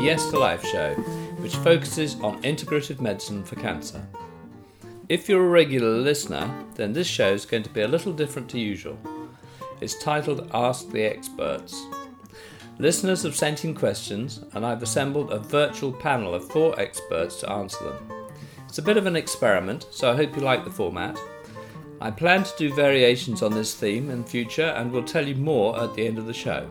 Yes to Life show, which focuses on integrative medicine for cancer. If you're a regular listener, then this show is going to be a little different to usual. It's titled Ask the Experts. Listeners have sent in questions, and I've assembled a virtual panel of 4 experts to answer them. It's a bit of an experiment, so I hope you like the format. I plan to do variations on this theme in future, and will tell you more at the end of the show.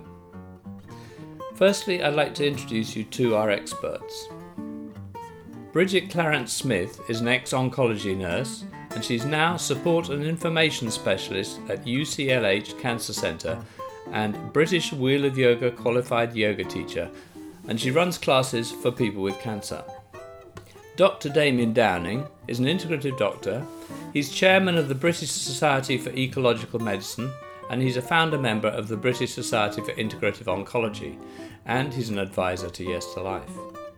Firstly, I'd like to introduce you to our experts. Bridget Clarence Smith is an ex-oncology nurse, and she's now support and information specialist at UCLH Cancer Centre and British Wheel of Yoga qualified yoga teacher, and she runs classes for people with cancer. Dr. Damien Downing is an integrative doctor. He's chairman of the British Society for Ecological Medicine, and he's a founder member of the British Society for Integrative Oncology, and he's an advisor to Yes to Life.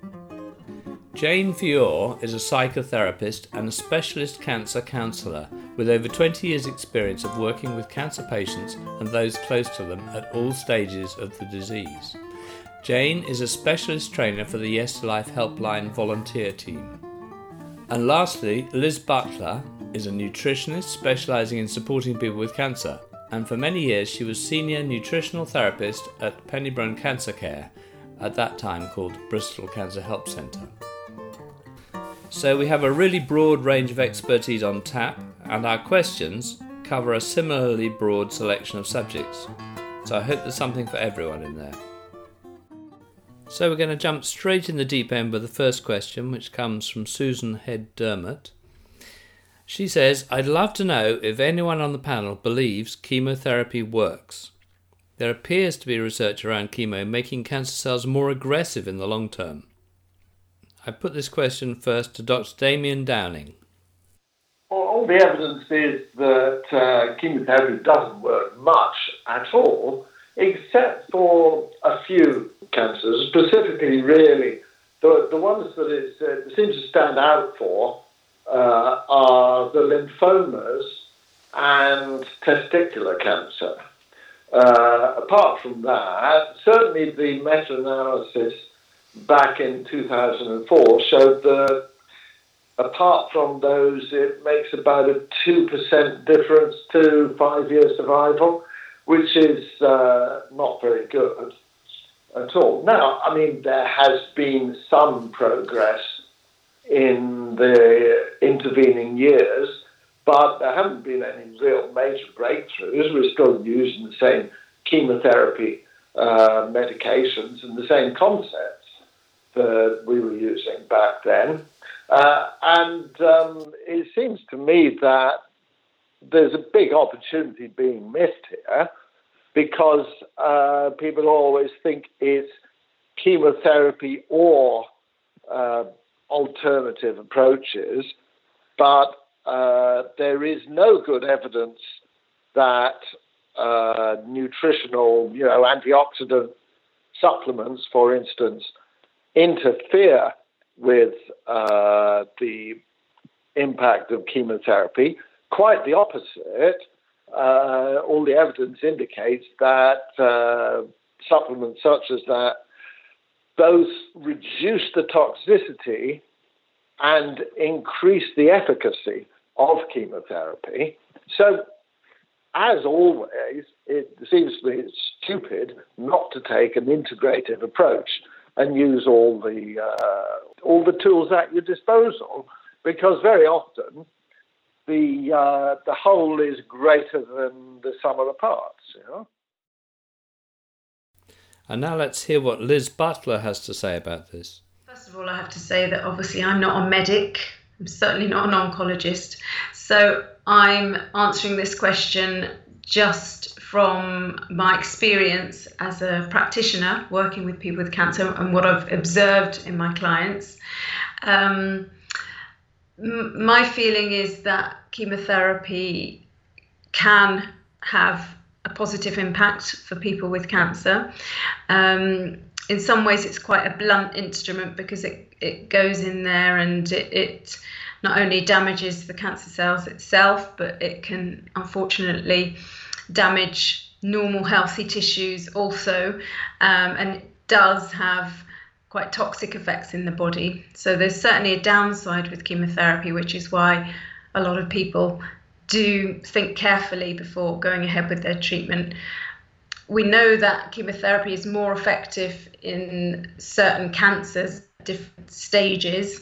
Jane Fiore is a psychotherapist and a specialist cancer counsellor with over 20 years' experience of working with cancer patients and those close to them at all stages of the disease. Jane is a specialist trainer for the Yes to Life Helpline volunteer team. And lastly, Liz Butler is a nutritionist specialising in supporting people with cancer, and for many years she was senior nutritional therapist at Pennybrun Cancer Care, at that time called Bristol Cancer Help Centre. So we have a really broad range of expertise on tap, and our questions cover a similarly broad selection of subjects. So I hope there's something for everyone in there. So we're going to jump straight in the deep end with the first question, which comes from Susan Head Dermot. She says, I'd love to know if anyone on the panel believes chemotherapy works. There appears to be research around chemo making cancer cells more aggressive in the long term. I put this question first to Dr. Damien Downing. All the evidence is that chemotherapy doesn't work much at all, except for a few cancers, specifically really the ones that it seems to stand out for are the lymphomas and testicular cancer. Apart from that, certainly the meta-analysis back in 2004 showed that apart from those, it makes about a 2% difference to 5-year survival, which is not very good at all. Now, I mean, there has been some progress in the intervening years, but there haven't been any real major breakthroughs. We're still using the same chemotherapy medications and the same concepts that we were using back then. And it seems to me that there's a big opportunity being missed here, because people always think it's chemotherapy or alternative approaches, but there is no good evidence that nutritional, antioxidant supplements, for instance, interfere with the impact of chemotherapy. Quite the opposite. All the evidence indicates that supplements such as that both reduce the toxicity and increase the efficacy of chemotherapy. So, as always, it seems to me stupid not to take an integrative approach and use all the tools at your disposal, because very often the whole is greater than the sum of the parts, And now let's hear what Liz Butler has to say about this. First of all, I have to say that obviously I'm not a medic. I'm certainly not an oncologist. So I'm answering this question just from my experience as a practitioner working with people with cancer and what I've observed in my clients. My feeling is that chemotherapy can have a positive impact for people with cancer. In some ways, it's quite a blunt instrument because it goes in there and it not only damages the cancer cells itself, but it can unfortunately damage normal healthy tissues also, and it does have quite toxic effects in the body. So there's certainly a downside with chemotherapy, which is why a lot of people do think carefully before going ahead with their treatment. We know that chemotherapy is more effective in certain cancers, different stages.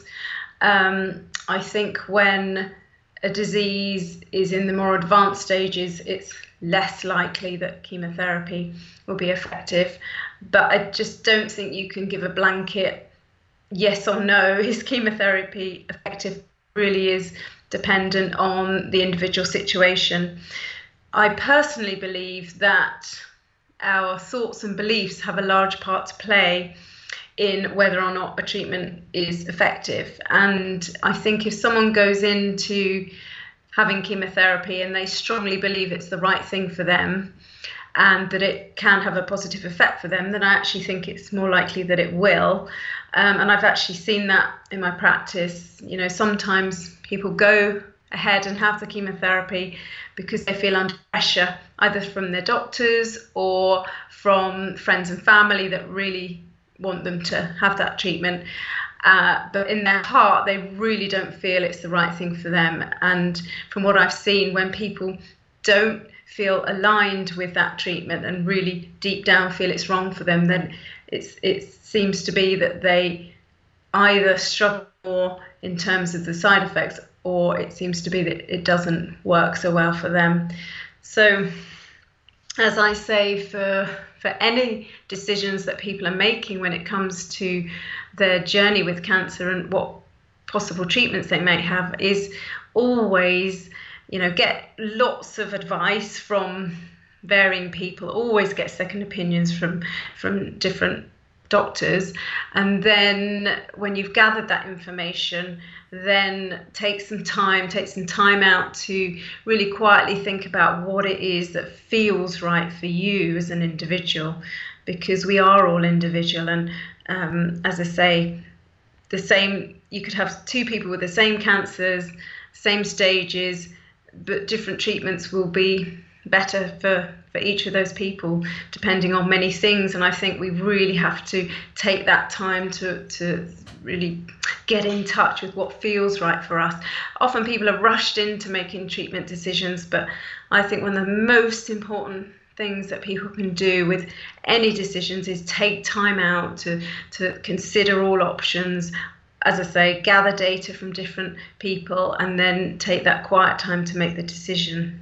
I think when a disease is in the more advanced stages, it's less likely that chemotherapy will be effective. But I just don't think you can give a blanket yes or no, is chemotherapy effective? It really is dependent on the individual situation. I personally believe that our thoughts and beliefs have a large part to play in whether or not a treatment is effective. And I think if someone goes into having chemotherapy and they strongly believe it's the right thing for them and that it can have a positive effect for them, then I actually think it's more likely that it will. And I've actually seen that in my practice. You know, sometimes people go ahead and have the chemotherapy because they feel under pressure, either from their doctors or from friends and family that really want them to have that treatment. But in their heart, they really don't feel it's the right thing for them. And from what I've seen, when people don't feel aligned with that treatment and really deep down feel it's wrong for them, then it seems to be that they either struggle more in terms of the side effects, or it seems to be that it doesn't work so well for them. So, as I say, for any decisions that people are making when it comes to their journey with cancer and what possible treatments they may have, is always, get lots of advice from varying people, always get second opinions from different doctors. And then when you've gathered that information, then take some time out to really quietly think about what it is that feels right for you as an individual, because we are all individual. And as I say, you could have two people with the same cancers, same stages, but different treatments will be better for each of those people, depending on many things. And I think we really have to take that time to really get in touch with what feels right for us. Often people are rushed into making treatment decisions, but I think one of the most important things that people can do with any decisions is take time out to consider all options. As I say, gather data from different people and then take that quiet time to make the decision.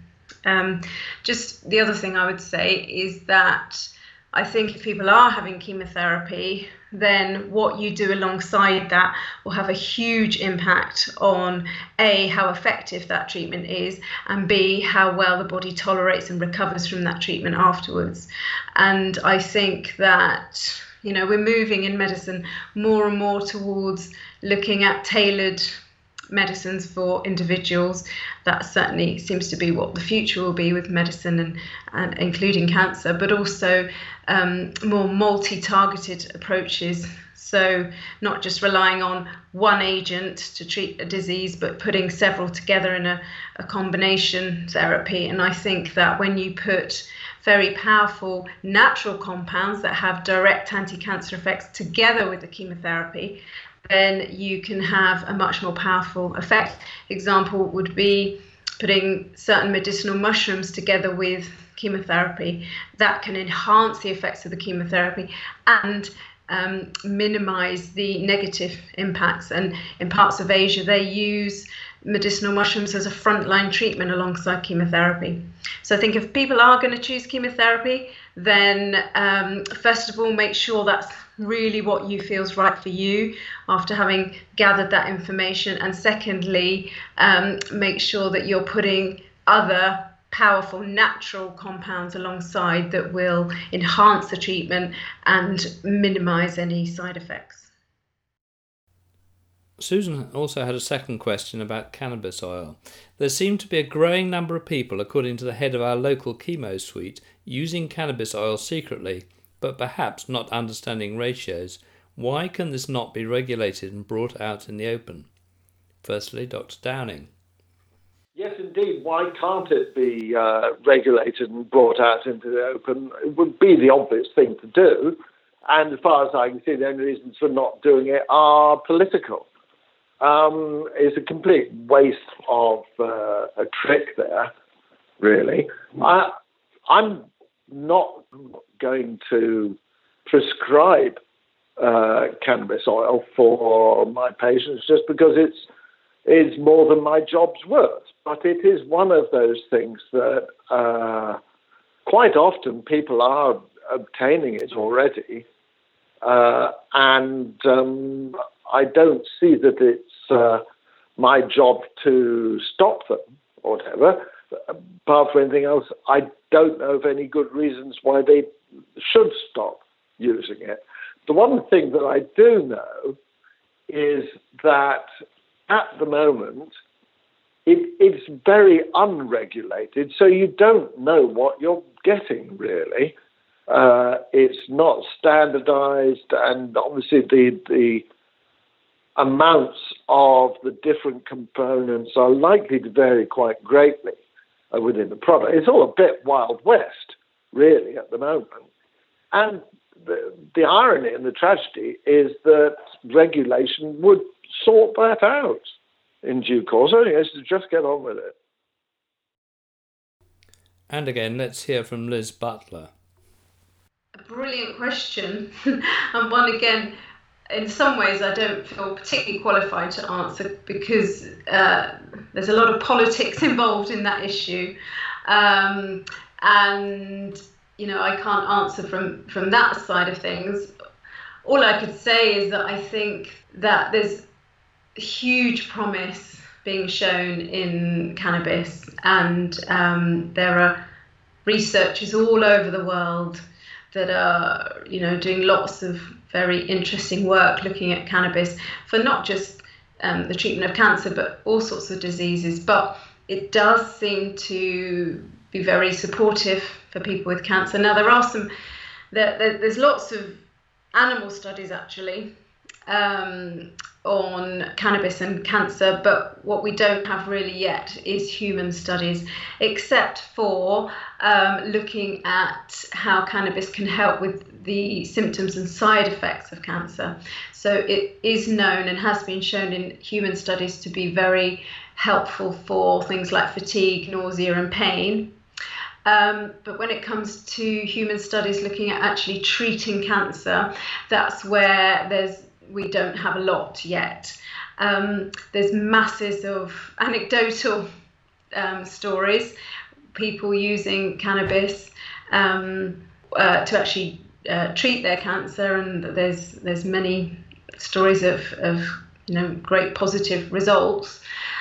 Just the other thing I would say is that I think if people are having chemotherapy, then what you do alongside that will have a huge impact on A, how effective that treatment is, and B, how well the body tolerates and recovers from that treatment afterwards. And I think that, we're moving in medicine more and more towards looking at tailored medicines for individuals. That certainly seems to be what the future will be with medicine and including cancer, but also more multi-targeted approaches. So not just relying on one agent to treat a disease, but putting several together in a combination therapy. And I think that when you put very powerful natural compounds that have direct anti-cancer effects together with the chemotherapy, then you can have a much more powerful effect. Example would be putting certain medicinal mushrooms together with chemotherapy. That can enhance the effects of the chemotherapy and minimize the negative impacts. And in parts of Asia, they use medicinal mushrooms as a frontline treatment alongside chemotherapy. So I think if people are going to choose chemotherapy, then first of all, make sure that's really what you feels right for you after having gathered that information. And secondly, make sure that you're putting other powerful natural compounds alongside that will enhance the treatment and minimize any side effects. Susan also had a second question about cannabis oil. There seem to be a growing number of people, according to the head of our local chemo suite, using cannabis oil secretly, but perhaps not understanding ratios. Why can this not be regulated and brought out in the open? Firstly, Dr. Downing. Yes, indeed. Why can't it be regulated and brought out into the open? It would be the obvious thing to do. And as far as I can see, the only reasons for not doing it are political. It's a complete waste of a trick there, really. I'm not going to prescribe cannabis oil for my patients just because it's more than my job's worth. But it is one of those things that quite often people are obtaining it already. And I don't see that it's my job to stop them or whatever. Apart from anything else, I don't know of any good reasons why they should stop using it. The one thing that I do know is that at the moment, it's very unregulated, so you don't know what you're getting, really. It's not standardized, and obviously the amounts of the different components are likely to vary quite greatly within the product. It's all a bit Wild West, really, at the moment. And the irony and the tragedy is that regulation would sort that out in due course. Only has to just get on with it. And again, let's hear from Liz Butler. A brilliant question, and one again, in some ways I don't feel particularly qualified to answer because there's a lot of politics involved in that issue, and I can't answer from that side of things. All I could say is that I think that there's huge promise being shown in cannabis, and there are researchers all over the world that are, doing lots of very interesting work looking at cannabis for not just the treatment of cancer, but all sorts of diseases. But it does seem to be very supportive for people with cancer. Now, there's lots of animal studies actually on cannabis and cancer, but what we don't have really yet is human studies, except for looking at how cannabis can help with the symptoms and side effects of cancer. So it is known and has been shown in human studies to be very helpful for things like fatigue, nausea and pain. But when it comes to human studies looking at actually treating cancer, that's where we don't have a lot yet. There's masses of anecdotal stories, people using cannabis to actually treat their cancer, and there's many stories of great positive results.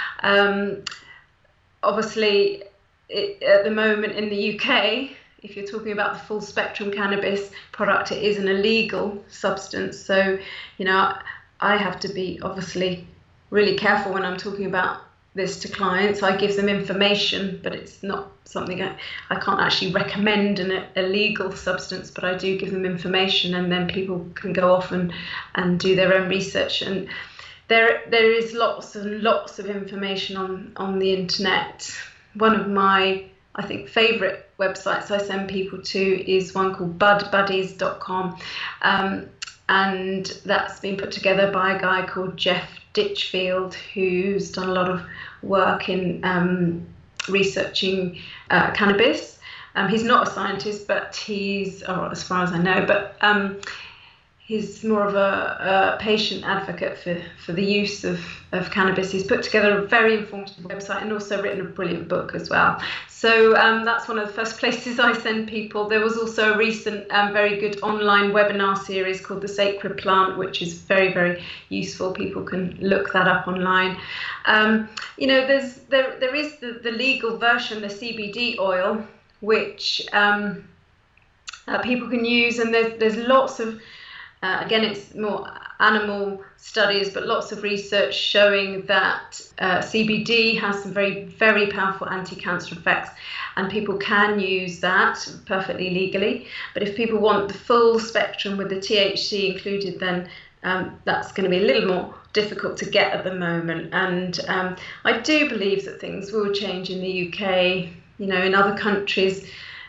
Obviously, at the moment in the UK, if you're talking about the full spectrum cannabis product, it is an illegal substance. So, I have to be obviously really careful when I'm talking about this to clients. I give them information, but it's not something I can't actually recommend an illegal substance, but I do give them information, and then people can go off and do their own research. And there is lots and lots of information on the internet. One of my, I think, favourite websites I send people to is one called budbuddies.com, and that's been put together by a guy called Jeff Ditchfield, who's done a lot of work in researching cannabis. He's not a scientist, but or as far as I know, but he's more of a patient advocate for the use of cannabis. He's put together a very informative website and also written a brilliant book as well. So that's one of the first places I send people. There was also a recent very good online webinar series called The Sacred Plant, which is very, very useful. People can look that up online. There is the legal version, the CBD oil, which people can use, and there's lots of again, it's more animal studies, but lots of research showing that CBD has some very, very powerful anti-cancer effects, and people can use that perfectly legally. But if people want the full spectrum with the THC included, then that's going to be a little more difficult to get at the moment. And I do believe that things will change in the UK. In other countries,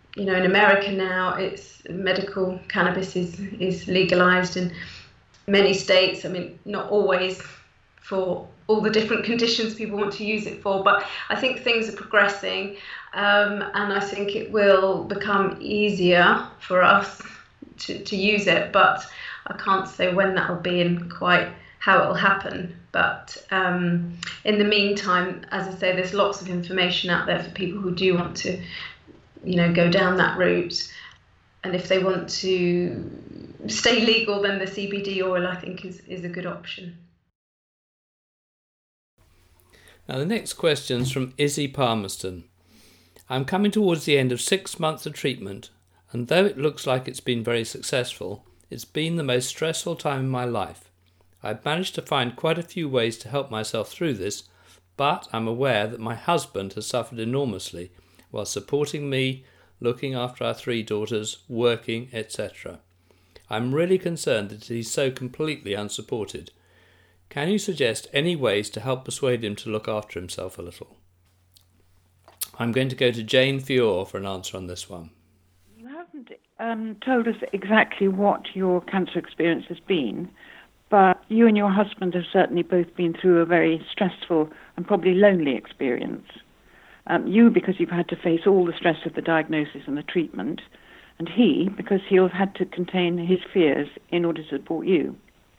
in America now, it's medical cannabis is legalized in many states. I mean, not always for all the different conditions people want to use it for, but I think things are progressing, and I think it will become easier for us to use it, but I can't say when that will be and quite how it will happen. But in the meantime, as I say, there's lots of information out there for people who do want to, go down that route. And if they want to stay legal, then the CBD oil, I think, is a good option. Now, the next question's from Izzy Palmerston. I'm coming towards the end of 6 months of treatment, and though it looks like it's been very successful, it's been the most stressful time in my life. I've managed to find quite a few ways to help myself through this, but I'm aware that my husband has suffered enormously while supporting me, looking after our 3 daughters, working, etc. I'm really concerned that he's so completely unsupported. Can you suggest any ways to help persuade him to look after himself a little? I'm going to go to Jane Fior for an answer on this one. You haven't told us exactly what your cancer experience has been, but you and your husband have certainly both been through a very stressful and probably lonely experience. You, because you've had to face all the stress of the diagnosis and the treatment, and he, because he'll have had to contain his fears in order to support you.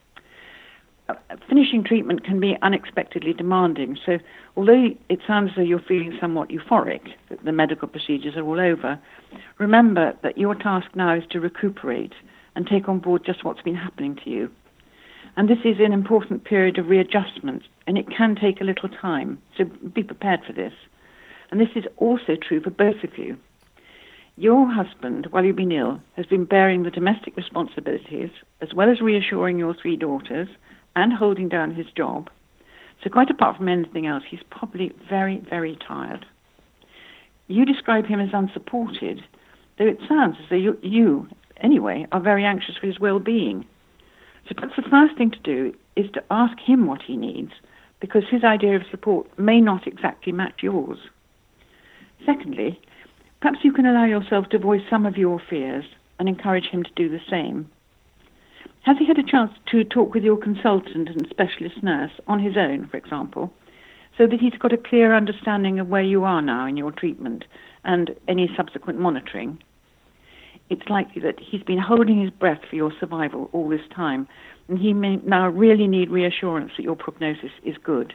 Finishing treatment can be unexpectedly demanding, so although it sounds as though you're feeling somewhat euphoric, that the medical procedures are all over, remember that your task now is to recuperate and take on board just what's been happening to you. And this is an important period of readjustment, and it can take a little time, so be prepared for this. And this is also true for both of you. Your husband, while you've been ill, has been bearing the domestic responsibilities, as well as reassuring your 3 daughters, and holding down his job. So quite apart from anything else, he's probably very, very tired. You describe him as unsupported, though it sounds as though you, anyway, are very anxious for his well-being. So perhaps the first thing to do is to ask him what he needs, because his idea of support may not exactly match yours. Secondly, perhaps you can allow yourself to voice some of your fears and encourage him to do the same. Has he had a chance to talk with your consultant and specialist nurse on his own, for example, so that he's got a clear understanding of where you are now in your treatment and any subsequent monitoring? It's likely that he's been holding his breath for your survival all this time, and he may now really need reassurance that your prognosis is good.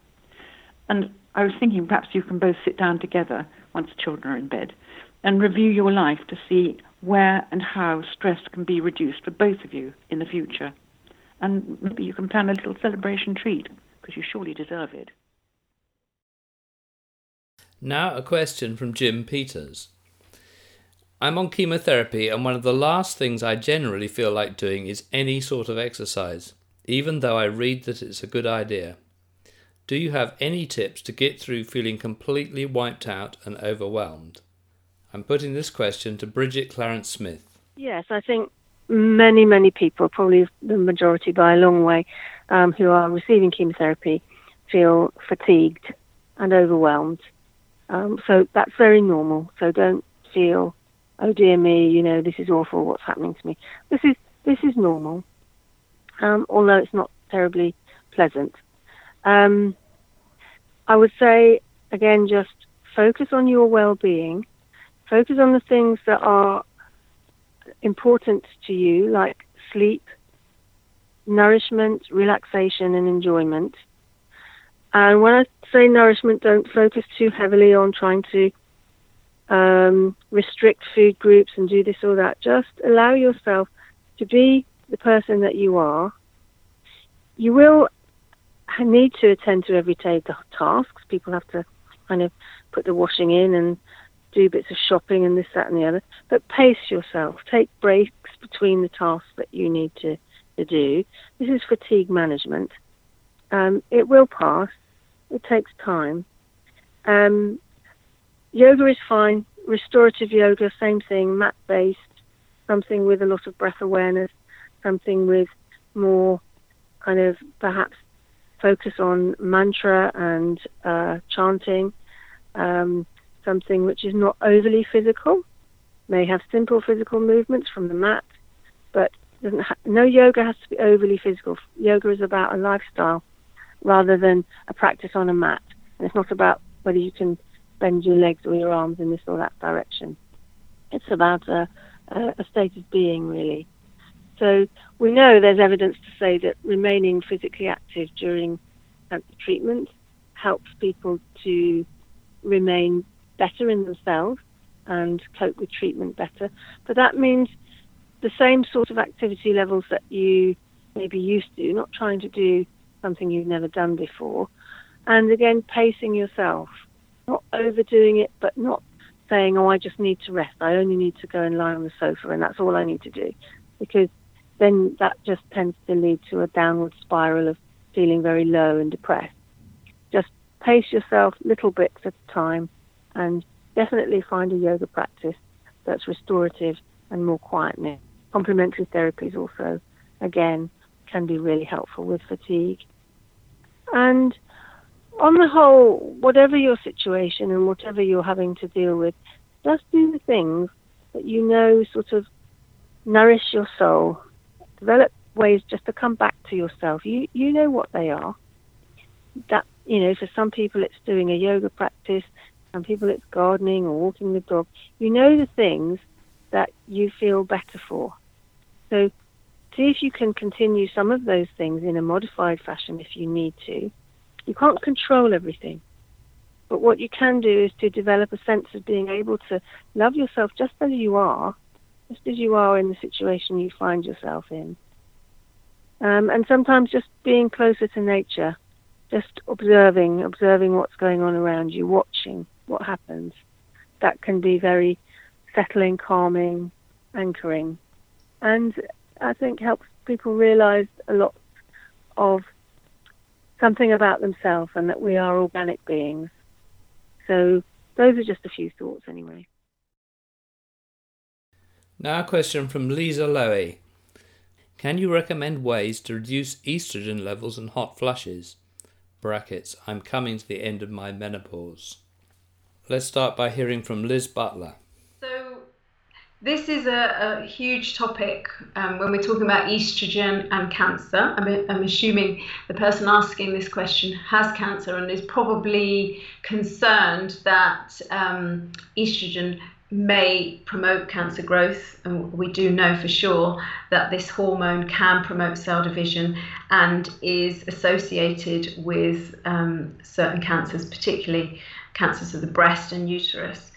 And I was thinking perhaps you can both sit down together once the children are in bed and review your life to see where and how stress can be reduced for both of you in the future. And maybe you can plan a little celebration treat, because you surely deserve it. Now a question from Jim Peters. I'm on chemotherapy, and one of the last things I generally feel like doing is any sort of exercise, even though I read that it's a good idea. Do you have any tips to get through feeling completely wiped out and overwhelmed? I'm putting this question to Bridget Clarence Smith. Yes, I think many people, probably the majority by a long way, who are receiving chemotherapy feel fatigued and overwhelmed. So that's very normal. So don't feel, oh dear me, this is awful, what's happening to me. This is normal, although it's not terribly pleasant. I would say, again, just focus on your well-being. Focus on the things that are important to you, like sleep, nourishment, relaxation, and enjoyment. And when I say nourishment, don't focus too heavily on trying to restrict food groups and do this or that. Just allow yourself to be the person that you are. You will need to attend to everyday tasks. People have to kind of put the washing in and do bits of shopping and this, that, and the other. But pace yourself. Take breaks between the tasks that you need to do. This is fatigue management. It will pass. It takes time. Yoga is fine. Restorative yoga, same thing, mat-based, something with a lot of breath awareness, something with more kind of perhaps focus on mantra and chanting, something which is not overly physical. may have simple physical movements from the mat, but no yoga has to be overly physical. Yoga is about a lifestyle rather than a practice on a mat. And it's not about whether you can bend your legs or your arms in this or that direction. It's about a state of being, really. So we know there's evidence to say that remaining physically active during cancer treatment helps people to remain better in themselves and cope with treatment better. But that means the same sort of activity levels that you may be used to, not trying to do something you've never done before. And again, pacing yourself, not overdoing it, but not saying, oh, I just need to rest. I only need to go and lie on the sofa and that's all I need to do. Because then that just tends to lead to a downward spiral of feeling very low and depressed. Just pace yourself little bits at a time and definitely find a yoga practice that's restorative and more quietness. Complementary therapies also, again, can be really helpful with fatigue. And on the whole, whatever your situation and whatever you're having to deal with, just do the things that you know sort of nourish your soul. Develop ways just to come back to yourself. You know what they are. That, you know, for some people it's doing a yoga practice, some people it's gardening or walking the dog. You know the things that you feel better for. So see if you can continue some of those things in a modified fashion if you need to. You can't control everything. But what you can do is to develop a sense of being able to love yourself just as you are in the situation you find yourself in. And sometimes just being closer to nature, just observing what's going on around you, watching what happens. That can be very settling, calming, anchoring. And I think helps people realize a lot of something about themselves and that we are organic beings. So those are just a few thoughts anyway. Now a question from Lisa Lowy. Can you recommend ways to reduce estrogen levels and hot flushes? Brackets, I'm coming to the end of my menopause. Let's start by hearing from Liz Butler. So this is a huge topic when we're talking about estrogen and cancer. I'm assuming the person asking this question has cancer and is probably concerned that estrogen may promote cancer growth, and we do know for sure that this hormone can promote cell division and is associated with certain cancers, particularly cancers of the breast and uterus.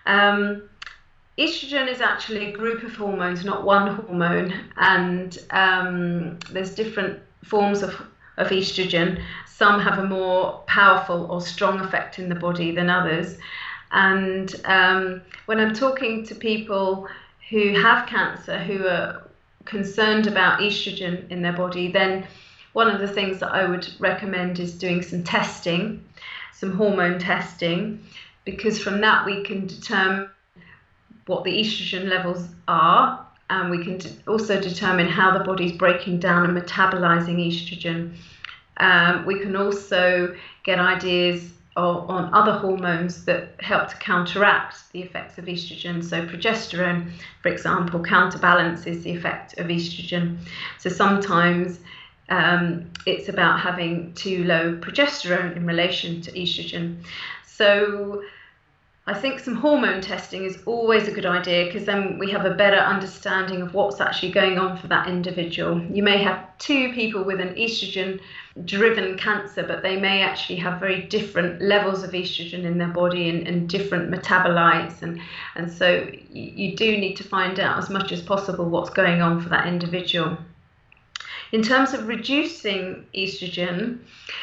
Estrogen is actually a group of hormones, not one hormone, and there's different forms of estrogen. Some have a more powerful or strong effect in the body than others. And when I'm talking to people who have cancer, who are concerned about estrogen in their body, then one of the things that I would recommend is doing some testing, some hormone testing, because from that we can determine what the estrogen levels are, and we can also determine how the body's breaking down and metabolizing estrogen. We can also get ideas on other hormones that help to counteract the effects of estrogen. So progesterone, for example, counterbalances the effect of estrogen. So sometimes it's about having too low progesterone in relation to estrogen. So I think some hormone testing is always a good idea, because then we have a better understanding of what's actually going on for that individual. You may have two people with an estrogen-driven cancer, but they may actually have very different levels of estrogen in their body and different metabolites. And so you do need to find out as much as possible what's going on for that individual. In terms of reducing estrogen,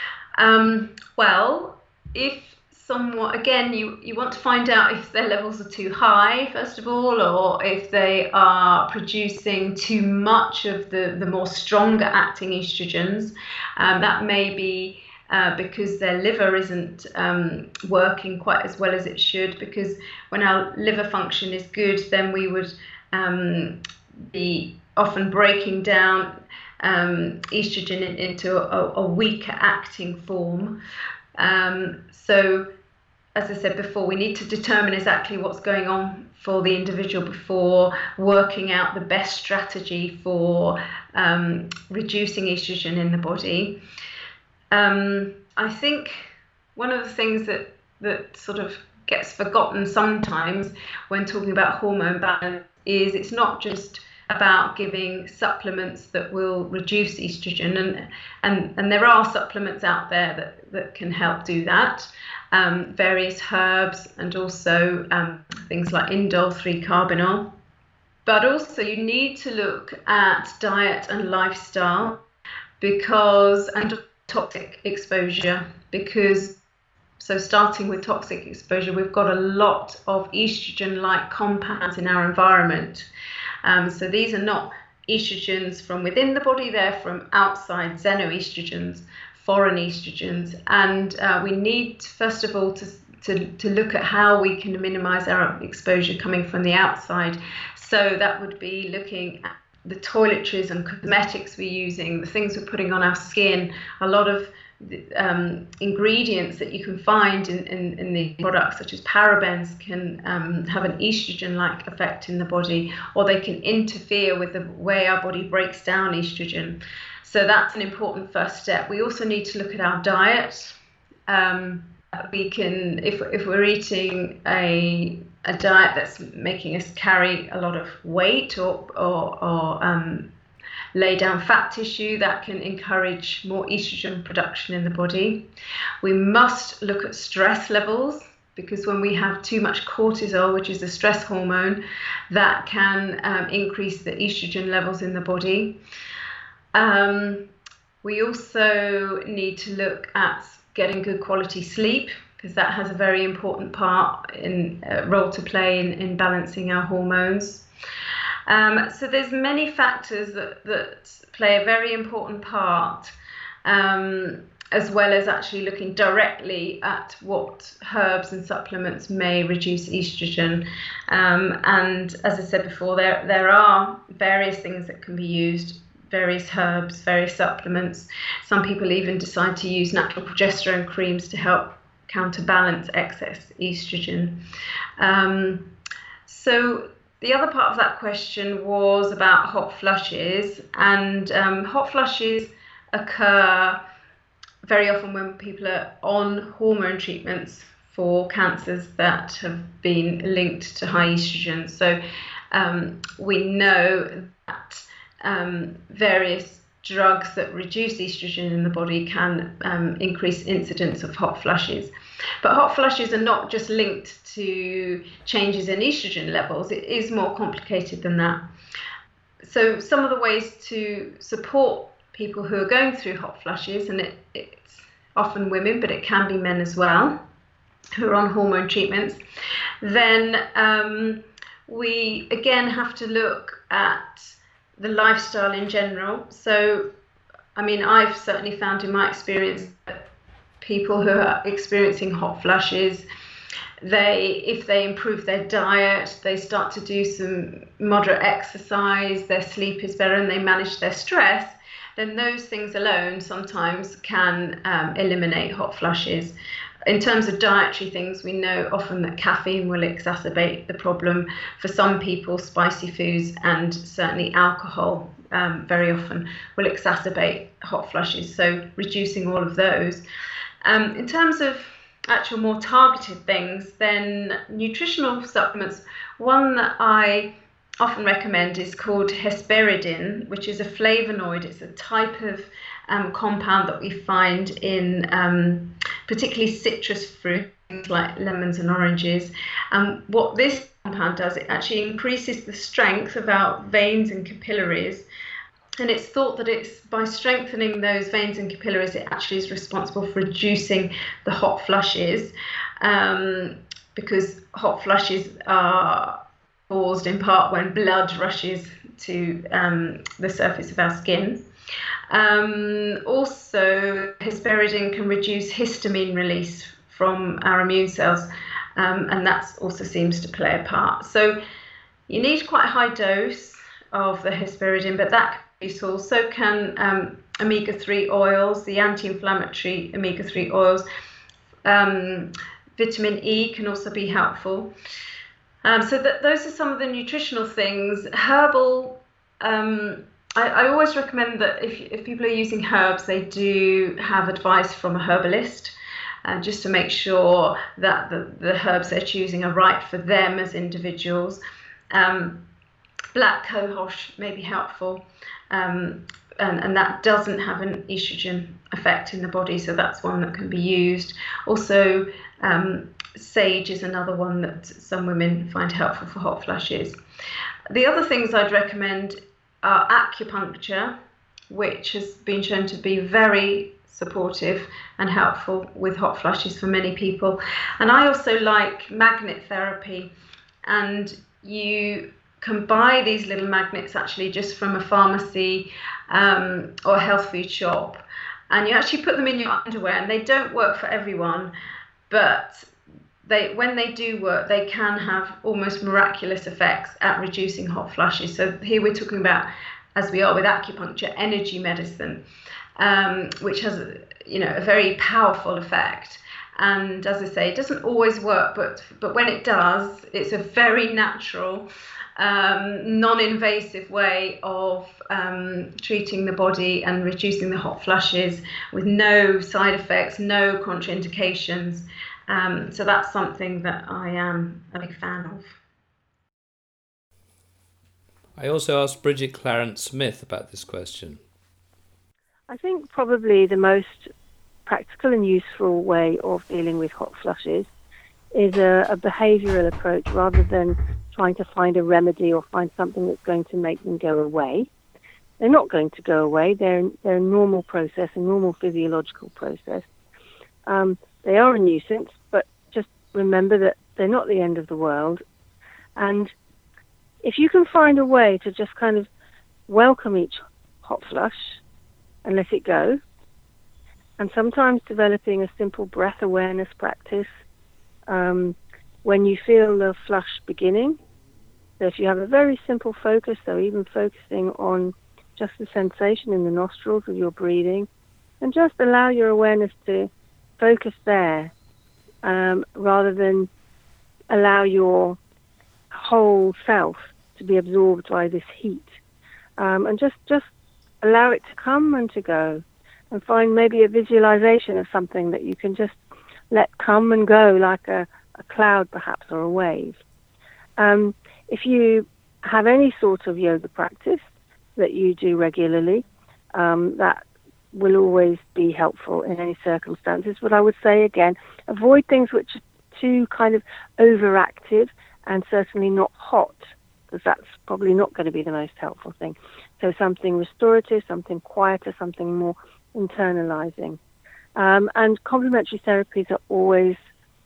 if somewhat, again, you want to find out if their levels are too high, first of all, or if they are producing too much of the more stronger acting estrogens. That may be because their liver isn't working quite as well as it should, because when our liver function is good, then we would be often breaking down estrogen into a weaker acting form. So as I said before, we need to determine exactly what's going on for the individual before working out the best strategy for reducing estrogen in the body. I think one of the things that sort of gets forgotten sometimes when talking about hormone balance is it's not just about giving supplements that will reduce estrogen, and there are supplements out there that can help do that, various herbs and also things like indole 3-carbinol. But also you need to look at diet and lifestyle and toxic exposure, because so starting with toxic exposure, we've got a lot of estrogen-like compounds in our environment. So these are not estrogens from within the body, they're from outside, xenoestrogens, foreign estrogens. And we need, first of all, to look at how we can minimize our exposure coming from the outside. So that would be looking at the toiletries and cosmetics we're using, the things we're putting on our skin, a lot of ingredients that you can find in the products, such as parabens, can have an estrogen-like effect in the body, or they can interfere with the way our body breaks down estrogen. So that's an important first step. We also need to look at our diet. We can, if we're eating a diet that's making us carry a lot of weight or lay down fat tissue, that can encourage more estrogen production in the body. We must look at stress levels, because when we have too much cortisol, which is a stress hormone, that can increase the estrogen levels in the body. We also need to look at getting good quality sleep, because that has a very important role to play in balancing our hormones. So there's many factors that play a very important part, as well as actually looking directly at what herbs and supplements may reduce estrogen. And as I said before, there are various things that can be used, various herbs, various supplements. Some people even decide to use natural progesterone creams to help counterbalance excess estrogen. So the other part of that question was about hot flushes, and hot flushes occur very often when people are on hormone treatments for cancers that have been linked to high estrogen. So we know that various drugs that reduce estrogen in the body can increase incidence of hot flushes. But hot flushes are not just linked to changes in estrogen levels. It is more complicated than that. So some of the ways to support people who are going through hot flushes, and it's often women, but it can be men as well, who are on hormone treatments, then we again have to look at the lifestyle in general. So, I mean, I've certainly found in my experience that people who are experiencing hot flushes, if they improve their diet, they start to do some moderate exercise, their sleep is better, and they manage their stress, then those things alone sometimes can eliminate hot flushes. In terms of dietary things, we know often that caffeine will exacerbate the problem. For some people, spicy foods and certainly alcohol very often will exacerbate hot flushes, so reducing all of those. In terms of actual more targeted things, then nutritional supplements, one that I often recommend is called hesperidin, which is a flavonoid. It's a type of compound that we find in particularly citrus fruit, things like lemons and oranges. And what this compound does, it actually increases the strength of our veins and capillaries. And it's thought that it's by strengthening those veins and capillaries, it actually is responsible for reducing the hot flushes, because hot flushes are caused in part when blood rushes to the surface of our skin. Also, hesperidin can reduce histamine release from our immune cells, and that also seems to play a part. So you need quite a high dose of the hesperidin, but that can be useful. So can omega-3 oils, the anti-inflammatory omega-3 oils. Vitamin E can also be helpful. Those are some of the nutritional things. Herbal, I always recommend that if people are using herbs, they do have advice from a herbalist, just to make sure that the herbs they're choosing are right for them as individuals. Black cohosh may be helpful, and that doesn't have an estrogen effect in the body, so that's one that can be used. Also, sage is another one that some women find helpful for hot flushes. The other things I'd recommend are acupuncture, which has been shown to be very supportive and helpful with hot flushes for many people. And I also like magnet therapy, and you can buy these little magnets actually just from a pharmacy or a health food shop, and you actually put them in your underwear, and they don't work for everyone, but when they do work, they can have almost miraculous effects at reducing hot flushes. So here we're talking about, as we are with acupuncture, energy medicine, which has a very powerful effect. And as I say, it doesn't always work, but when it does, it's a very natural, non-invasive way of treating the body and reducing the hot flushes with no side effects, no contraindications. So that's something that I am a big fan of. I also asked Bridget Clarence Smith about this question. I think probably the most practical and useful way of dealing with hot flushes is a behavioural approach rather than trying to find a remedy or find something that's going to make them go away. They're not going to go away. They're a normal process, a normal physiological process. They are a nuisance, but just remember that they're not the end of the world. And if you can find a way to just kind of welcome each hot flush and let it go, and sometimes developing a simple breath awareness practice when you feel the flush beginning. So if you have a very simple focus, so even focusing on just the sensation in the nostrils of your breathing, and just allow your awareness to focus there, rather than allow your whole self to be absorbed by this heat, and just allow it to come and to go, and find maybe a visualization of something that you can just let come and go, like a cloud perhaps, or a wave. If you have any sort of yoga practice that you do regularly, that will always be helpful in any circumstances. But I would say, again, avoid things which are too kind of overactive and certainly not hot, because that's probably not going to be the most helpful thing. So something restorative, something quieter, something more internalizing. And complementary therapies are always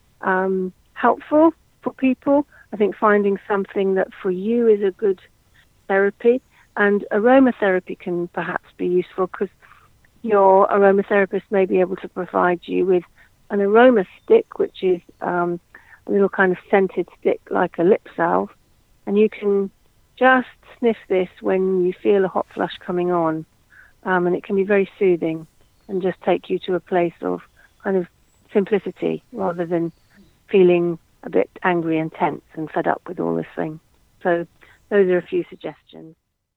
helpful for people. I think finding something that for you is a good therapy, and aromatherapy can perhaps be useful, because your aromatherapist may be able to provide you with an aroma stick, which is a little kind of scented stick like a lip salve, and you can just sniff this when you feel a hot flush coming on, and it can be very soothing and just take you to a place of kind of simplicity rather than feeling a bit angry and tense and fed up with all this thing. So those are a few suggestions.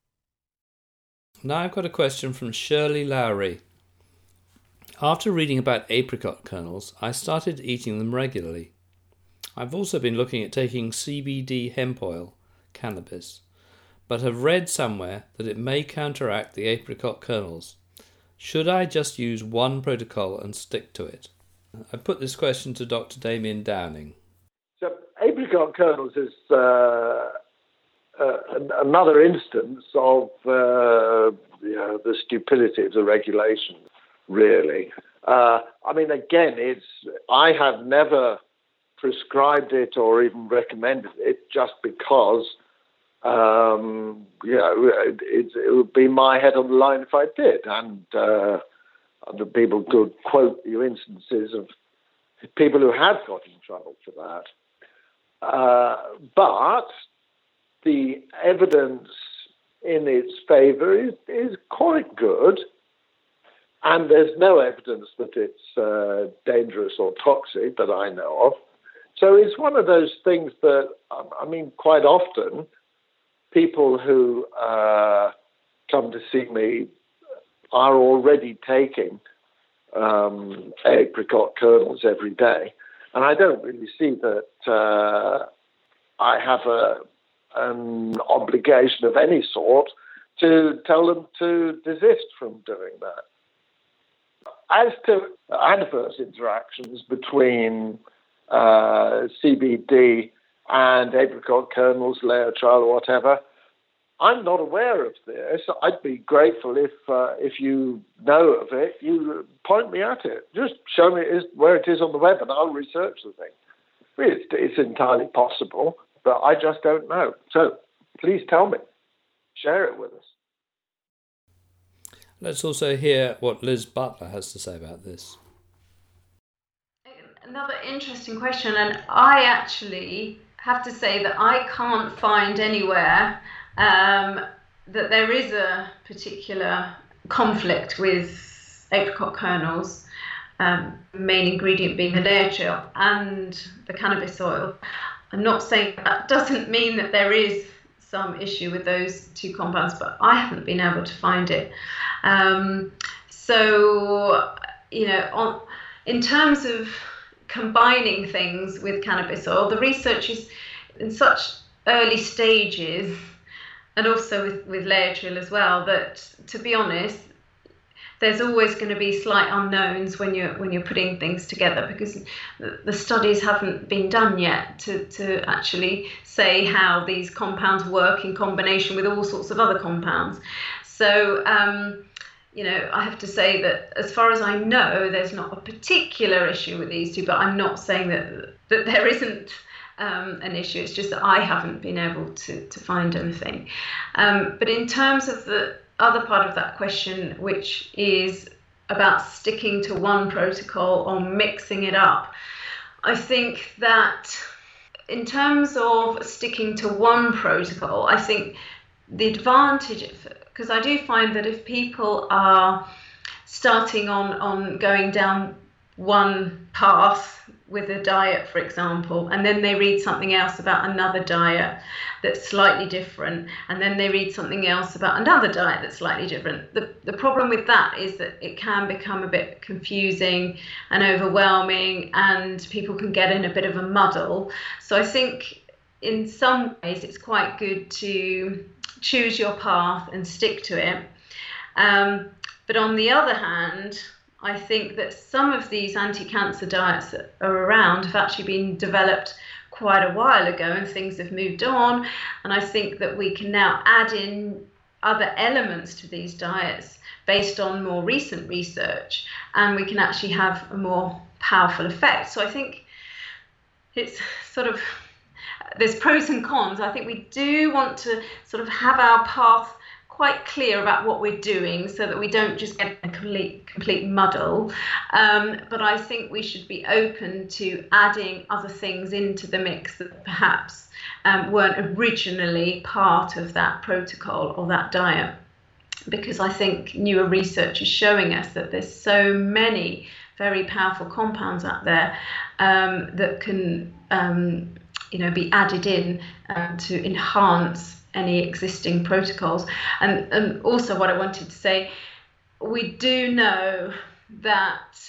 Now I've got a question from Shirley Lowry. After reading about apricot kernels, I started eating them regularly. I've also been looking at taking CBD hemp oil, cannabis, but have read somewhere that it may counteract the apricot kernels. Should I just use one protocol and stick to it? I put this question to Dr. Damien Downing. So apricot kernels is another instance of the stupidity of the regulation, really. I mean, again, I have never prescribed it or even recommended it just because it would be my head on the line if I did, and other people could quote you instances of people who have got in trouble for that. But the evidence in its favour is quite good. And there's no evidence that it's dangerous or toxic that I know of. So it's one of those things that, I mean, quite often people who come to see me are already taking apricot kernels every day. And I don't really see that I have an obligation of any sort to tell them to desist from doing that. As to adverse interactions between CBD and apricot kernels, Laetrile or whatever, I'm not aware of this. I'd be grateful if you know of it, you point me at it. Just show me where it is on the web and I'll research the thing. It's entirely possible, but I just don't know. So please tell me. Share it with us. Let's also hear what Liz Butler has to say about this. Another interesting question, and I actually have to say that I can't find anywhere that there is a particular conflict with apricot kernels, main ingredient being the Laetrile and the cannabis oil. I'm not saying that doesn't mean that there is some issue with those two compounds, but I haven't been able to find it. So, you know, in terms of combining things with cannabis oil, the research is in such early stages, and also with Laetrile as well, that, to be honest, there's always going to be slight unknowns when you're putting things together, because the studies haven't been done yet to actually say how these compounds work in combination with all sorts of other compounds. So, you know, I have to say that as far as I know, there's not a particular issue with these two, but I'm not saying that there isn't an issue. It's just that I haven't been able to find anything. But in terms of the other part of that question, which is about sticking to one protocol or mixing it up, I think that in terms of sticking to one protocol, I think the advantage, because I do find that if people are starting on going down one path with a diet, for example, and then they read something else about another diet that's slightly different, and then they read something else about another diet that's slightly different. The problem with that is that it can become a bit confusing and overwhelming, and people can get in a bit of a muddle. So I think in some ways it's quite good to choose your path and stick to it. But on the other hand, I think that some of these anti-cancer diets that are around have actually been developed quite a while ago, and things have moved on. And I think that we can now add in other elements to these diets based on more recent research, and we can actually have a more powerful effect. So I think it's sort of, there's pros and cons. I think we do want to sort of have our path quite clear about what we're doing so that we don't just get a complete muddle. But I think we should be open to adding other things into the mix that perhaps weren't originally part of that protocol or that diet. Because I think newer research is showing us that there's so many very powerful compounds out there that can be added in to enhance any existing protocols. And also what I wanted to say, we do know that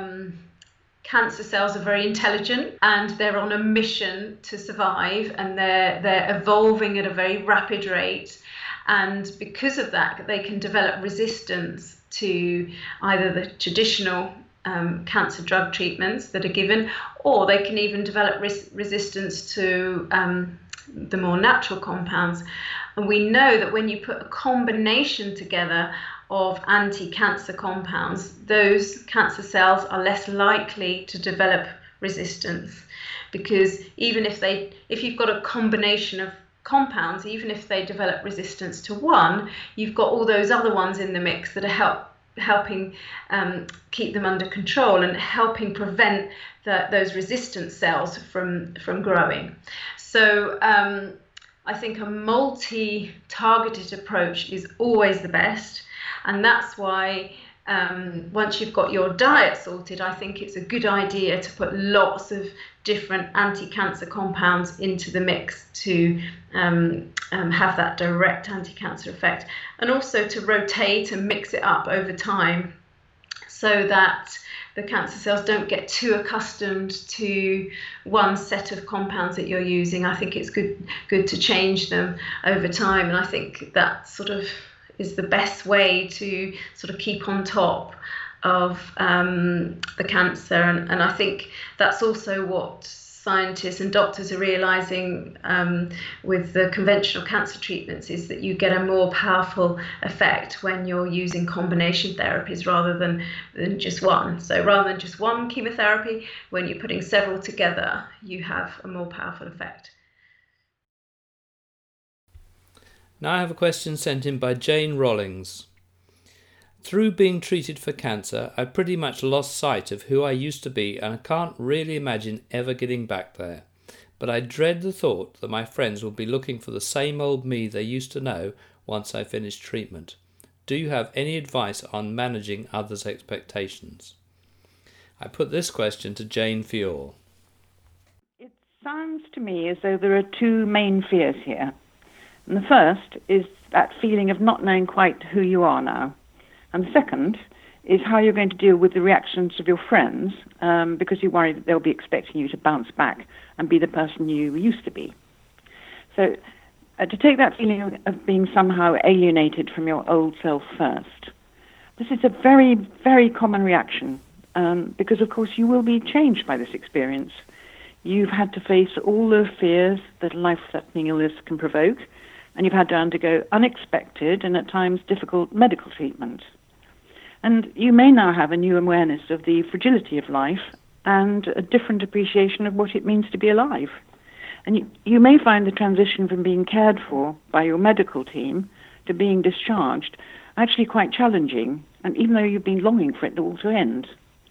cancer cells are very intelligent and they're on a mission to survive, and they're evolving at a very rapid rate. And because of that, they can develop resistance to either the traditional cancer drug treatments that are given, or they can even develop resistance to the more natural compounds. And we know that when you put a combination together of anti-cancer compounds, those cancer cells are less likely to develop resistance, because even if you've got a combination of compounds, even if they develop resistance to one, you've got all those other ones in the mix that are helping keep them under control and helping prevent those resistant cells from growing. So I think a multi-targeted approach is always the best, and that's why once you've got your diet sorted, I think it's a good idea to put lots of different anti-cancer compounds into the mix to have that direct anti-cancer effect, and also to rotate and mix it up over time so that the cancer cells don't get too accustomed to one set of compounds that you're using. I think it's good to change them over time, and I think that sort of is the best way to sort of keep on top of the cancer. And I think that's also what scientists and doctors are realizing with the conventional cancer treatments, is that you get a more powerful effect when you're using combination therapies rather than just one. So rather than just one chemotherapy, when you're putting several together, you have a more powerful effect. Now I have a question sent in by Jane Rollings. Through being treated for cancer, I pretty much lost sight of who I used to be, and I can't really imagine ever getting back there. But I dread the thought that my friends will be looking for the same old me they used to know once I finish treatment. Do you have any advice on managing others' expectations? I put this question to Jane Fior. It sounds to me as though there are two main fears here. And the first is that feeling of not knowing quite who you are now. And the second is how you're going to deal with the reactions of your friends, because you worry that they'll be expecting you to bounce back and be the person you used to be. So to take that feeling of being somehow alienated from your old self first, this is a very, very common reaction, because, of course, you will be changed by this experience. You've had to face all the fears that life-threatening illness can provoke, and you've had to undergo unexpected and at times difficult medical treatment. And you may now have a new awareness of the fragility of life and a different appreciation of what it means to be alive. And you may find the transition from being cared for by your medical team to being discharged actually quite challenging, and even though you've been longing for it all to end.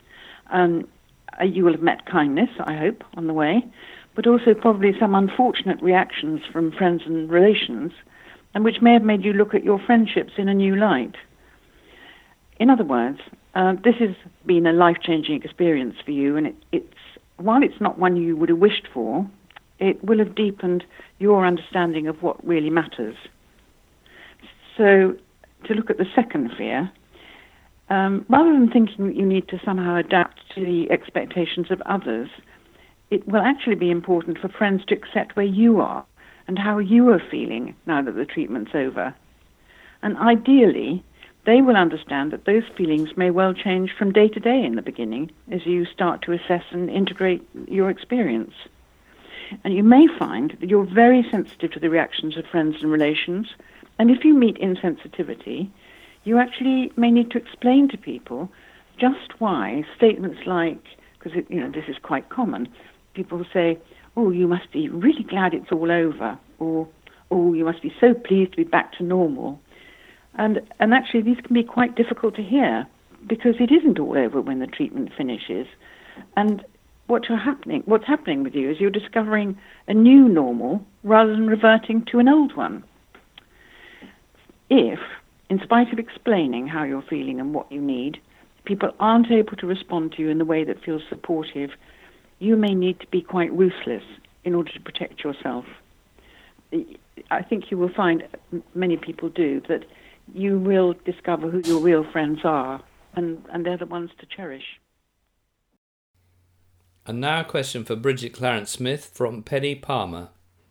You will have met kindness, I hope, on the way, but also probably some unfortunate reactions from friends and relations, and which may have made you look at your friendships in a new light. In other words, this has been a life-changing experience for you, and while it's not one you would have wished for, it will have deepened your understanding of what really matters. So, to look at the second fear, rather than thinking that you need to somehow adapt to the expectations of others, it will actually be important for friends to accept where you are and how you are feeling now that the treatment's over. And ideally, they will understand that those feelings may well change from day to day in the beginning as you start to assess and integrate your experience. And you may find that you're very sensitive to the reactions of friends and relations, and if you meet insensitivity, you actually may need to explain to people just why statements like, because this is quite common, people say, "Oh, you must be really glad it's all over," or "Oh, you must be so pleased to be back to normal." And actually these can be quite difficult to hear, because it isn't all over when the treatment finishes. And what's happening with you is you're discovering a new normal rather than reverting to an old one. If, in spite of explaining how you're feeling and what you need, people aren't able to respond to you in the way that feels supportive, you may need to be quite ruthless in order to protect yourself. I think you will find, many people do, that you will discover who your real friends are, and they're the ones to cherish. And now a question for Bridget Clarence-Smith from Penny Palmer.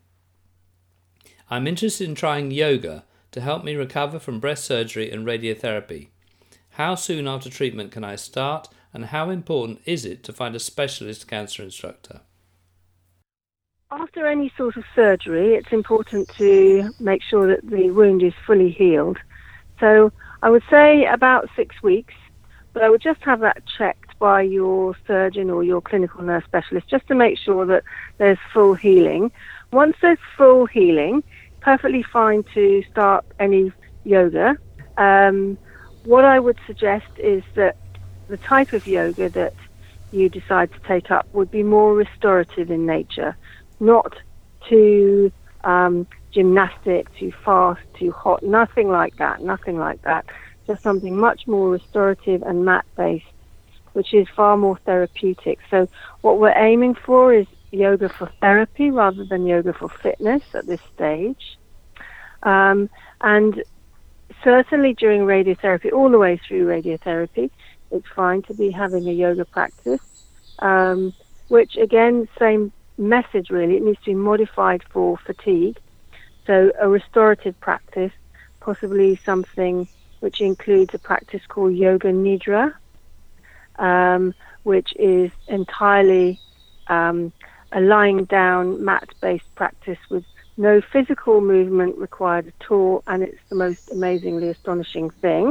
I'm interested in trying yoga to help me recover from breast surgery and radiotherapy. How soon after treatment can I start, and how important is it to find a specialist cancer instructor? After any sort of surgery, it's important to make sure that the wound is fully healed. So I would say about 6 weeks, but I would just have that checked by your surgeon or your clinical nurse specialist just to make sure that there's full healing. Once there's full healing, perfectly fine to start any yoga. What I would suggest is that the type of yoga that you decide to take up would be more restorative in nature, not too gymnastic, too fast, too hot, nothing like that. to something much more restorative and mat-based, which is far more therapeutic. So what we're aiming for is yoga for therapy rather than yoga for fitness at this stage. And certainly during radiotherapy, all the way through radiotherapy, it's fine to be having a yoga practice, which again, same message really, it needs to be modified for fatigue. So a restorative practice, possibly something which includes a practice called Yoga Nidra, which is entirely a lying down mat-based practice with no physical movement required at all, and it's the most amazingly astonishing thing.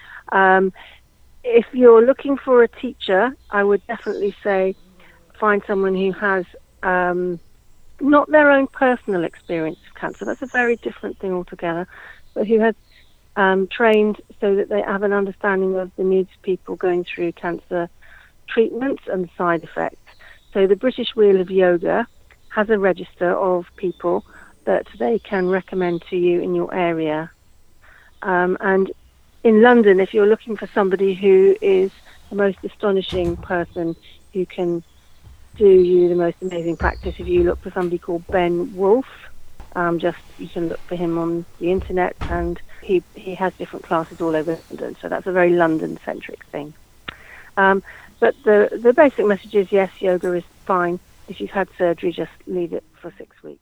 If you're looking for a teacher, I would definitely say find someone who has not their own personal experience of cancer. That's a very different thing altogether, but who has trained so that they have an understanding of the needs of people going through cancer treatments and side effects. So the British Wheel of Yoga has a register of people that they can recommend to you in your area. And in London, if you're looking for somebody who is the most astonishing person who can do you the most amazing practice, if you look for somebody called Ben Wolf, you can look for him on the internet, and he has different classes all over London, so that's a very London-centric thing. But the basic message is, yes, yoga is fine. If you've had surgery, just leave it for 6 weeks.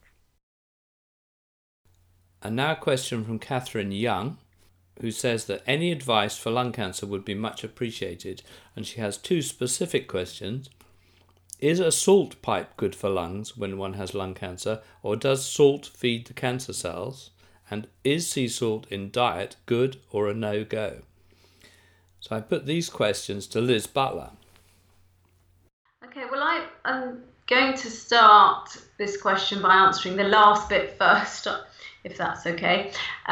And now a question from Catherine Young, who says that any advice for lung cancer would be much appreciated, and she has 2 specific questions. Is a salt pipe good for lungs when one has lung cancer, or does salt feed the cancer cells? And is sea salt in diet good or a no-go? So I put these questions to Liz Butler. Okay, well, I'm going to start this question by answering the last bit first, if that's okay,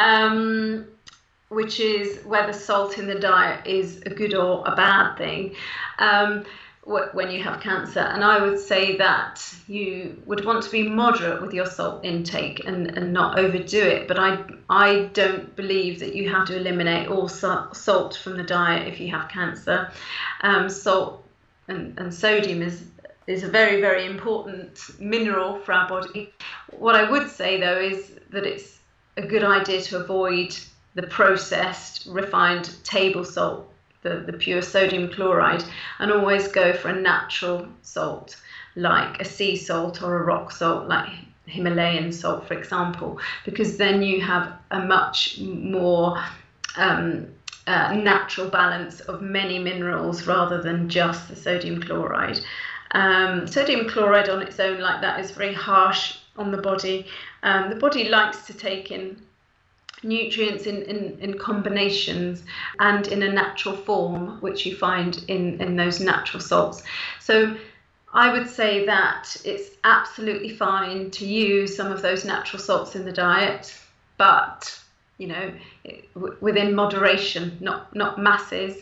which is whether salt in the diet is a good or a bad thing when you have cancer. And I would say that you would want to be moderate with your salt intake and not overdo it. But I don't believe that you have to eliminate all salt from the diet if you have cancer. Salt and sodium is a very, very important mineral for our body. What I would say, though, is that it's a good idea to avoid the processed, refined table salt, the pure sodium chloride, and always go for a natural salt, like a sea salt or a rock salt, like Himalayan salt, for example, because then you have a much more natural balance of many minerals rather than just the sodium chloride. Sodium chloride on its own like that is very harsh on the body. The body likes to take in nutrients in combinations and in a natural form, which you find in those natural salts. So I would say that it's absolutely fine to use some of those natural salts in the diet, but within moderation, not masses,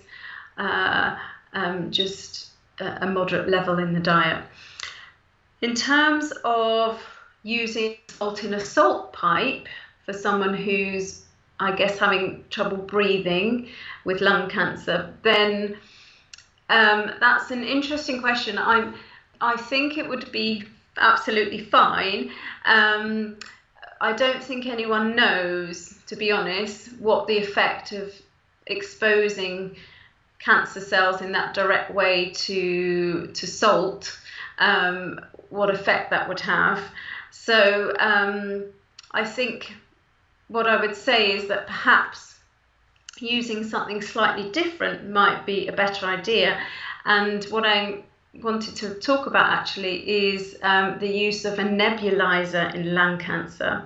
just a moderate level in the diet. In terms of using salt in a salt pipe for someone who's, I guess, having trouble breathing with lung cancer, then that's an interesting question. I think it would be absolutely fine. I don't think anyone knows, to be honest, what the effect of exposing cancer cells in that direct way to salt, what effect that would have. So I think what I would say is that perhaps using something slightly different might be a better idea. And what I wanted to talk about actually is the use of a nebulizer in lung cancer,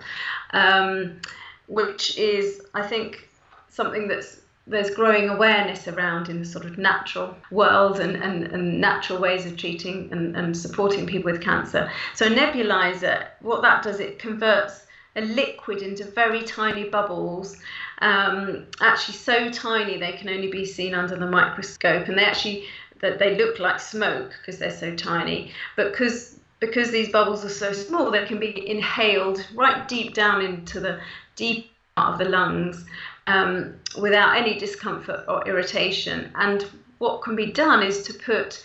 which is, I think, something there's growing awareness around in the sort of natural world and natural ways of treating and supporting people with cancer. So a nebulizer, what that does, it converts a liquid into very tiny bubbles, actually so tiny they can only be seen under the microscope, and they look like smoke because they're so tiny. But because these bubbles are so small, they can be inhaled right deep down into the deep part of the lungs, without any discomfort or irritation. And what can be done is to put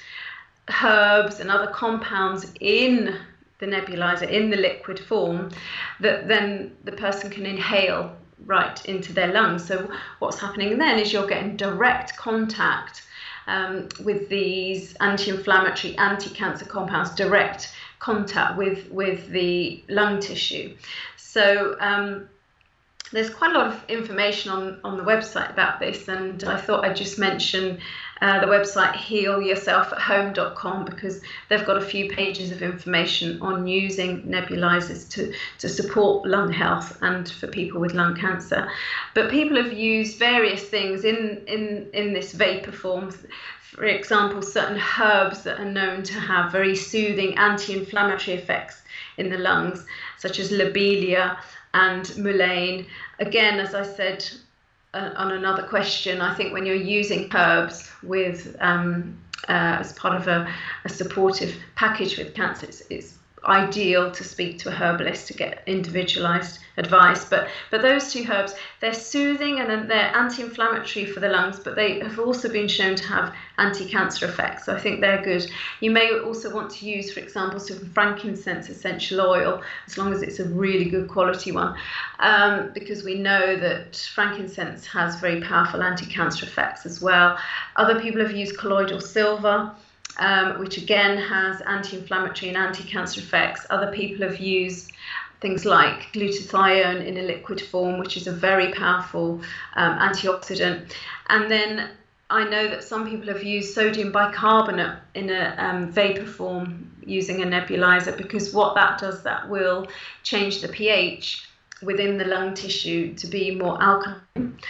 herbs and other compounds in the nebulizer, in the liquid form, that then the person can inhale right into their lungs. So what's happening then is you're getting direct contact with these anti-inflammatory, anti-cancer compounds, direct contact with the lung tissue. So there's quite a lot of information on the website about this, and I thought I'd just mention the website healyourselfathome.com, because they've got a few pages of information on using nebulizers to support lung health and for people with lung cancer. But people have used various things in this vapor form. For example, certain herbs that are known to have very soothing anti-inflammatory effects in the lungs, such as lobelia and mullein. Again, as I said on another question, I think when you're using herbs with as part of a supportive package with cancer, it's ideal to speak to a herbalist to get individualized advice. But those two herbs, they're soothing and they're anti-inflammatory for the lungs, but they have also been shown to have anti-cancer effects. So I think they're good. You may also want to use, for example, some frankincense essential oil, as long as it's a really good quality one, because we know that frankincense has very powerful anti-cancer effects as well. Other people have used colloidal silver, which again has anti-inflammatory and anti-cancer effects. Other people have used things like glutathione in a liquid form, which is a very powerful antioxidant. And then I know that some people have used sodium bicarbonate in a vapor form using a nebulizer, because what that does, that will change the pH within the lung tissue to be more alkaline,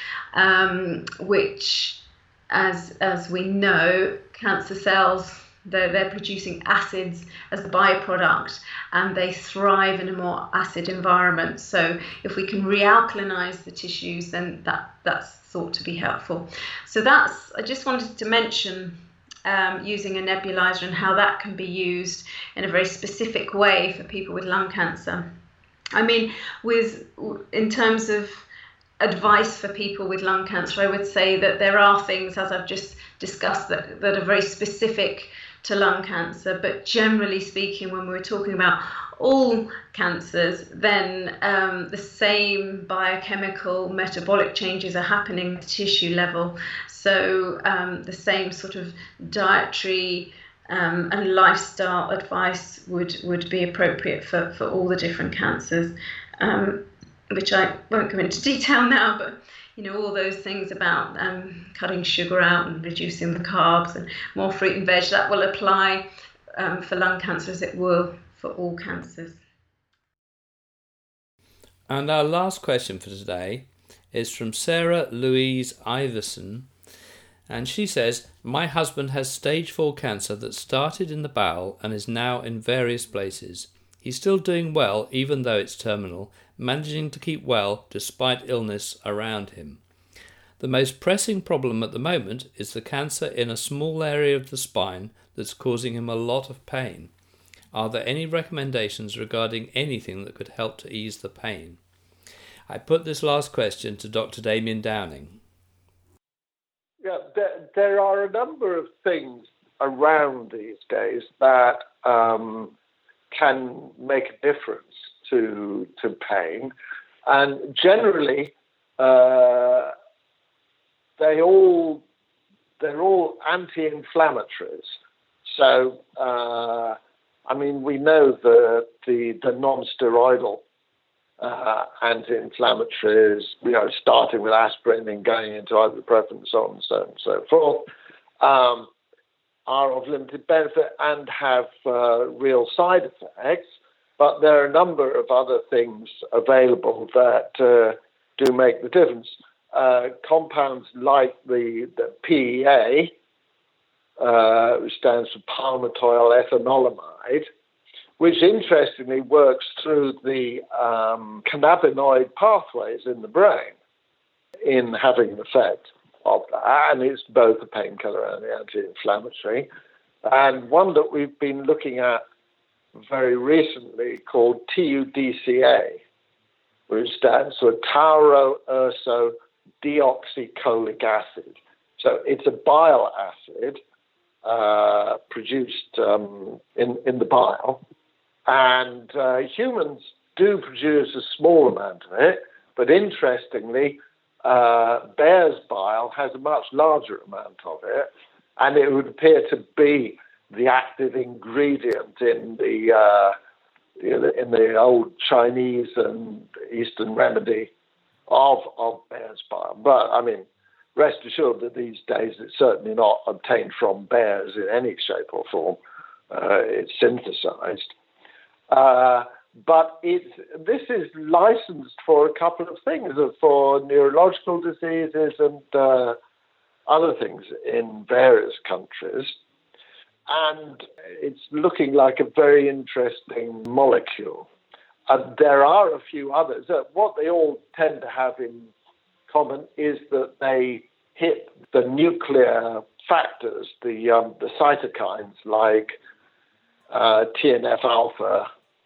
which, as we know, cancer cells, they're producing acids as a byproduct, and they thrive in a more acid environment. So if we can realkalinize the tissues, then that's thought to be helpful. So I just wanted to mention using a nebulizer and how that can be used in a very specific way for people with lung cancer. I mean, in terms of advice for people with lung cancer, I would say that there are things, as I've just discussed, that are very specific to lung cancer. But generally speaking, when we're talking about all cancers, then the same biochemical metabolic changes are happening at the tissue level. So the same sort of dietary and lifestyle advice would be appropriate for all the different cancers, which I won't go into detail now, but all those things about cutting sugar out and reducing the carbs and more fruit and veg, that will apply for lung cancer as it will for all cancers. And our last question for today is from Sarah Louise Iverson, and she says, "My husband has stage 4 cancer that started in the bowel and is now in various places. He's still doing well even though it's terminal, managing to keep well despite illness around him. The most pressing problem at the moment is the cancer in a small area of the spine that's causing him a lot of pain. Are there any recommendations regarding anything that could help to ease the pain?" I put this last question to Dr. Damien Downing. Yeah, there are a number of things around these days that can make a difference to pain, and generally they're all anti-inflammatories. So we know that the non-steroidal anti-inflammatories, starting with aspirin and going into ibuprofen and so on and so forth, are of limited benefit and have real side effects. But there are a number of other things available that do make the difference. Compounds like the PEA, which stands for palmitoyl ethanolamide, which interestingly works through the cannabinoid pathways in the brain in having an effect of that. And it's both a painkiller and an anti-inflammatory. And one that we've been looking at very recently called TUDCA, which stands for taurourso deoxycholic acid. So it's a bile acid produced in the bile. And humans do produce a small amount of it, but interestingly, bear's bile has a much larger amount of it, and it would appear to be the active ingredient in the old Chinese and Eastern remedy of bear's bile. But I mean, rest assured that these days it's certainly not obtained from bears in any shape or form. It's synthesized. But this is licensed for a couple of things, for neurological diseases and other things in various countries. And it's looking like a very interesting molecule. There are a few others. What they all tend to have in common is that they hit the nuclear factors, the cytokines like TNF-alpha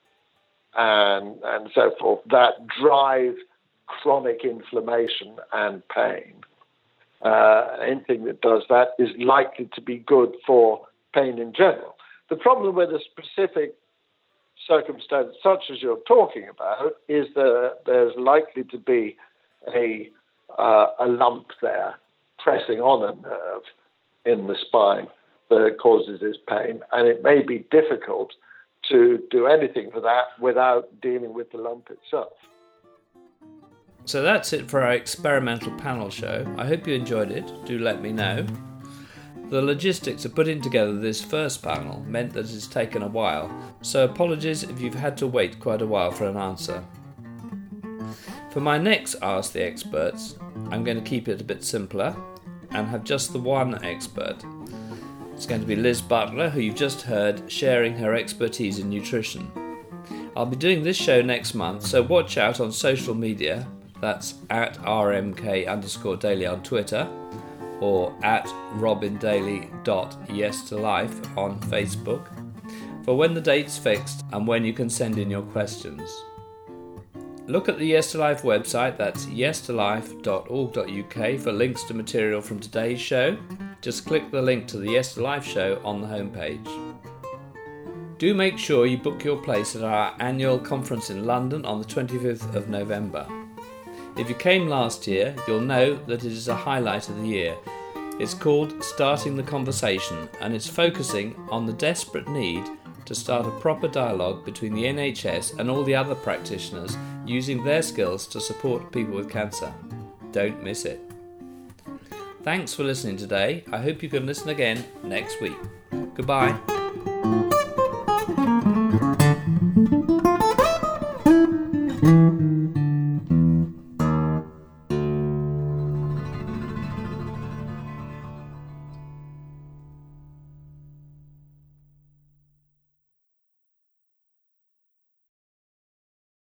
and so forth, that drive chronic inflammation and pain. Anything that does that is likely to be good for pain in general. The problem with a specific circumstance such as you're talking about is that there's likely to be a lump there pressing on a nerve in the spine that causes this pain, and it may be difficult to do anything for that without dealing with the lump itself. So that's it for our experimental panel show. I hope you enjoyed it. Do let me know. The logistics of putting together this first panel meant that it's taken a while, so apologies if you've had to wait quite a while for an answer. For my next Ask the Experts, I'm going to keep it a bit simpler and have just the one expert. It's going to be Liz Butler, who you've just heard, sharing her expertise in nutrition. I'll be doing this show next month, so watch out on social media. That's at rmk_daily on Twitter or at robindaly.yes2life on Facebook for when the date's fixed and when you can send in your questions. Look at the Yes to Life website, that's yes2life.org.uk, for links to material from today's show. Just click the link to the Yes to Life show on the homepage. Do make sure you book your place at our annual conference in London on the 25th of November. If you came last year, you'll know that it is a highlight of the year. It's called Starting the Conversation, and it's focusing on the desperate need to start a proper dialogue between the NHS and all the other practitioners using their skills to support people with cancer. Don't miss it. Thanks for listening today. I hope you can listen again next week. Goodbye.